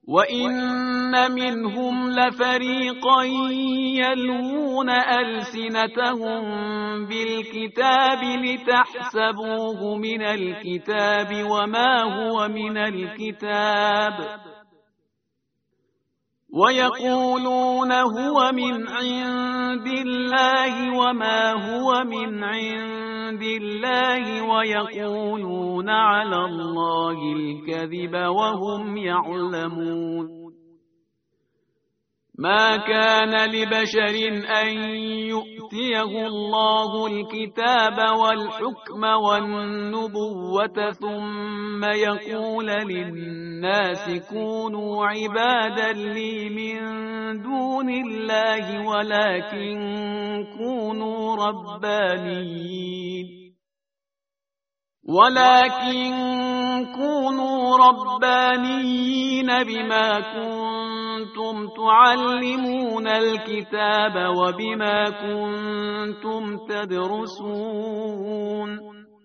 وإن منهم لفريقا يلوون ألسنتهم بالكتاب لتحسبوه من الكتاب وما هو من الكتاب ويقولون هو من عند الله وما هو من عند الله ويقولون على الله الكذب وهم يعلمون. ما كان لبشر أن يؤتيه الله الكتاب والحكم والنبوة ثم يقول للناس كونوا عبادا لي من دون الله ولكن كونوا ربانيين بما كنتم تعلمون الكتاب وبما كنتم تدرسون.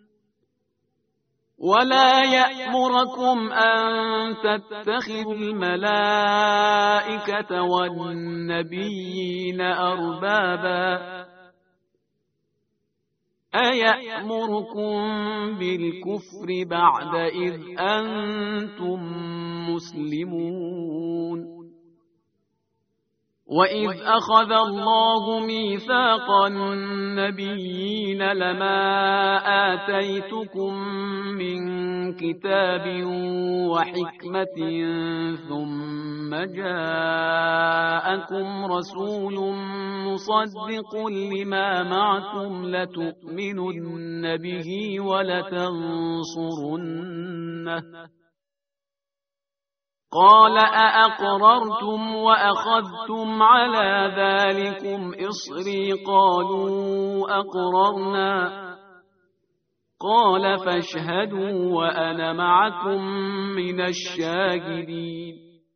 ولا يأمركم أن تتخذوا الملائكة والنبيين أربابا أيأمركم بالكفر بعد إذ أنتم مسلمون. وإذ أخذ الله ميثاق النبيين لما آتيتكم من كتاب وحكمة ثم جاءكم رسول مصدق لما معكم لتؤمنن به ولتنصرنه قال أأقررتم وأخذتم على ذلكم إصري قالوا أقررنا قال فاشهدوا وأنا معكم من الشاهدين.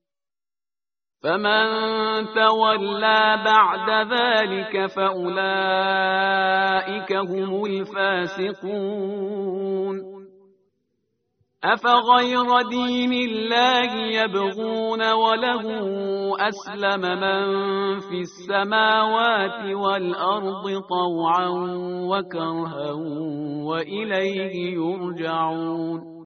فمن تولى بعد ذلك فأولئك هم الفاسقون. أفغير دين الله يبغون وله أسلم من في السماوات والأرض طوعا وكرها وإليه يرجعون.